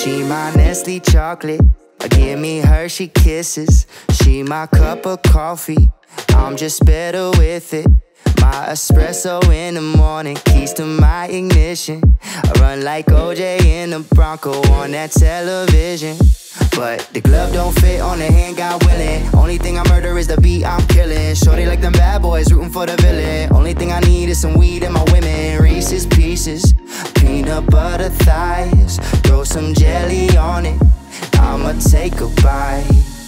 She my Nestle chocolate, give me Hershey kisses. She my cup of coffee, I'm just better with it. My espresso in the morning, keys to my ignition. I run like OJ in the Bronco on that television. But the glove don't fit on the hand, God willing. Only thing I murder is the beat I'm killing. Shorty like them bad boys rooting for the villain. Only thing I need is some weed and my women. Reese's Pieces, peanut butter thighs. Throw some jelly on it, I'ma take a bite.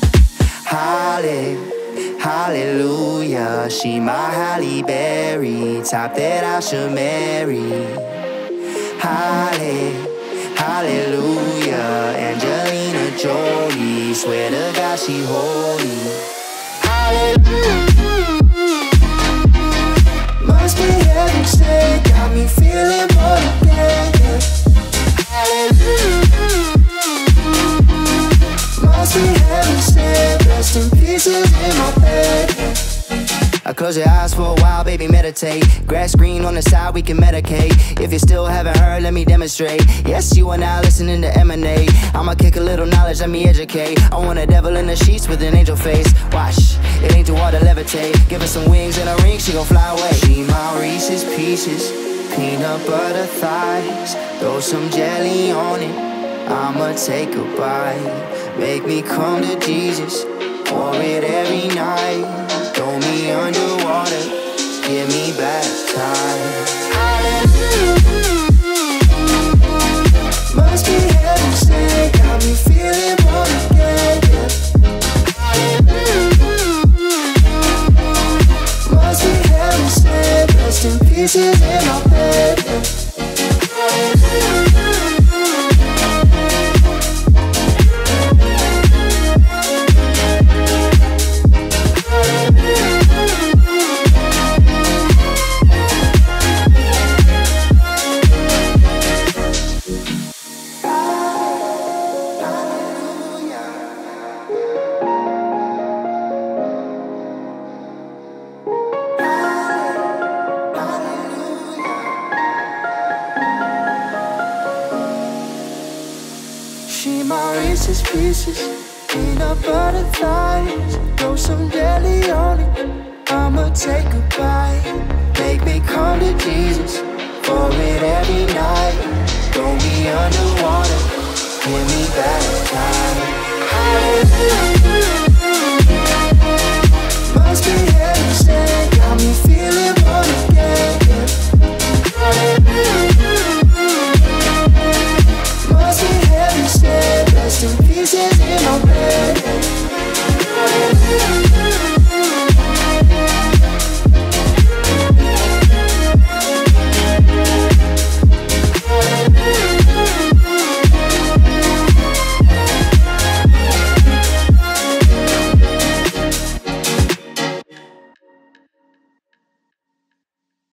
Hallelujah, she my Halle Berry, type that I should marry. Hallelujah, Angelina Jolie, swear to God she holy. Hallelujah, must be heaven sent, got me feeling born again. Hallelujah, must be heaven sent, rest in pieces in my bed. I close your eyes for a while, baby, meditate. Grass green on the side, we can medicate. If you still haven't heard, let me demonstrate. Yes, you and I listening to Emanate. I'ma kick a little knowledge, let me educate. I want a devil in the sheets with an angel face. Watch, it ain't too hard to levitate. Give her some wings and a ring, she gon' fly away. She my Reese's Pieces, peanut butter thighs. Throw some jelly on it, I'ma take a bite. Make me come to Jesus, pour it every night. Throw me underwater, get me baptized. Hallelujah, must be heaven sent, got me feeling born again. Hallelujah, must be heaven sent, rest in pieces in my bed. Hallelujah. She my Reese's Pieces, peanut butter thighs. Throw some jelly on it, I'ma take a bite. Make me come to Jesus, for it every night. Throw me underwater, give me baptized. Hallelujah.